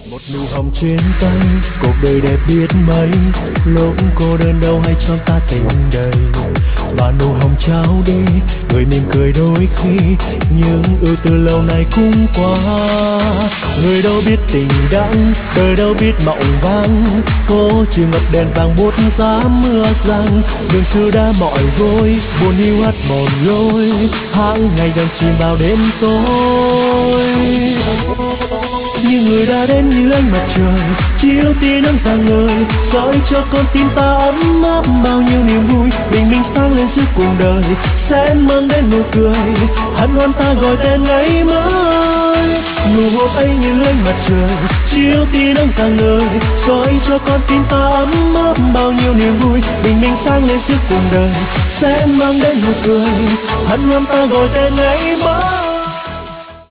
Một nụ hồng trên tay, cuộc đời đẹp biết mấy, lúc cô đơn đâu hay cho ta tình đầy. Và nụ hồng trao đi, người mỉm cười đôi khi, nhưng ưu tư lâu nay cũng qua. Người đâu biết tình đắng, đời đâu biết mộng vắng, phố chỉ ngập đèn vàng buốt giá mưa giăng. Đường xưa đã mỏi vôi, buồn hiu hắt một lối, tháng ngày dần chìm vào đêm tối. Như người đã đến như ánh mặt trời, chiếu tia nắng rạng ngời, soi cho con tim ta ấm áp bao nhiêu niềm vui. Bình minh sáng lên trước cuộc đời, sẽ mang đến nụ cười, hân hoan ta gọi tên ngày mới. Nụ hôn ấy như ánh mặt trời, chiếu tia nắng rạng ngời, soi cho con tim ta ấm áp bao nhiêu niềm vui. Bình minh sáng lên trước cuộc đời, sẽ mang đến nụ cười, hân hoan ta gọi tên ngày mới.